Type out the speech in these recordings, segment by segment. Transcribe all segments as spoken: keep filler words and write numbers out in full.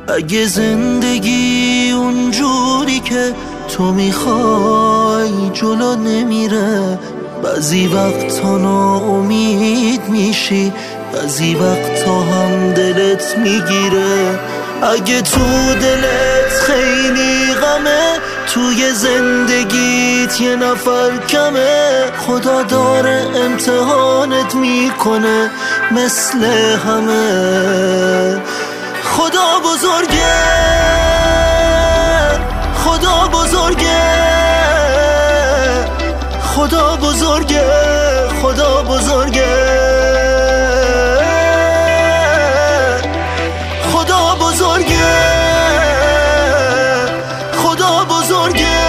اگه زندگی اونجوری که تو میخوای جلو نمیره، بعضی وقتا ناامید میشی، بعضی وقتا هم دلت میگیره. اگه تو دلت خیلی غمه، توی زندگیت یه نفر کمه، خدا داره امتحانت میکنه مثل همه. خدا بزرگه، خدا بزرگه، خدا بزرگه، خدا بزرگه، خدا بزرگه، خدا بزرگه،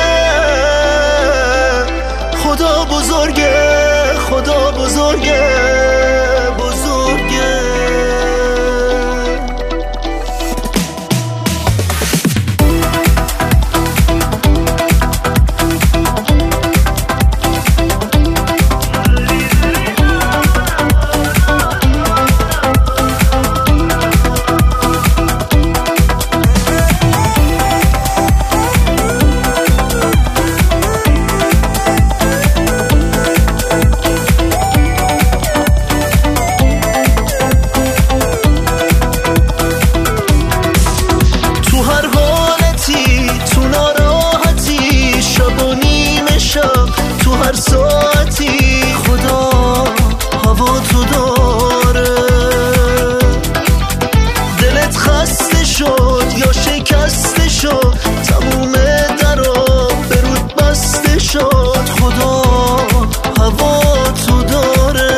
خدا بزرگه، خدا بزرگه، بزرگه. تو هر ساعتی خدا هوا تو داره. دلت خسته شد یا شکسته شد، تموم درا به رود بسته شد، خدا هوا تو داره.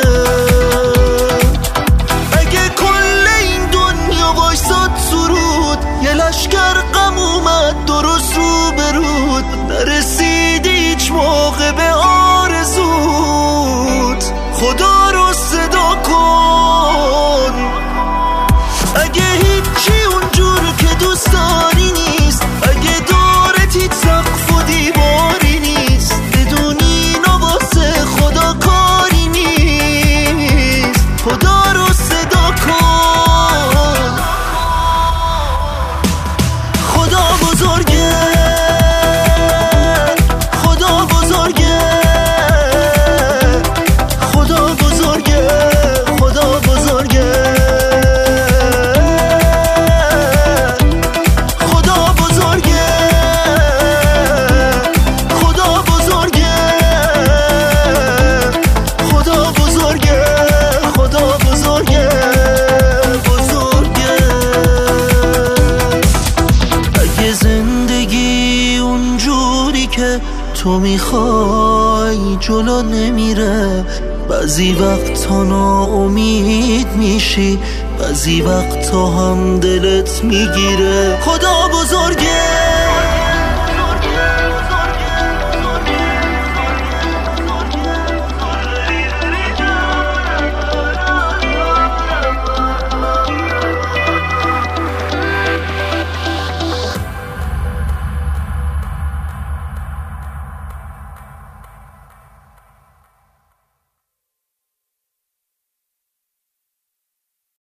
اگه کل این دنیا وایساد سرود، یه لشکر غم اومد درست رو برود، نرسیدی هیچ موقع به آرزوت، خدا رو صدا کن. اگه هیچی اونجور که دوست داری نیست، اگه دورت هیچ سقف و دیواری نیست، بدونی نواسه خدا کاری نیست، خدا رو صدا کن. خدا بزرگه، خدا بزرگه، خدا بزرگه، خدا بزرگه، خدا بزرگه، خدا بزرگه، خدا بزرگه، خدا بزرگه، بزرگه. اگه زندگی اونجوری که تو میخوای جلو نمیره، بعضی وقتا ناامید میشی، بعضی وقتا هم دلت میگیره. خدا بزرگه،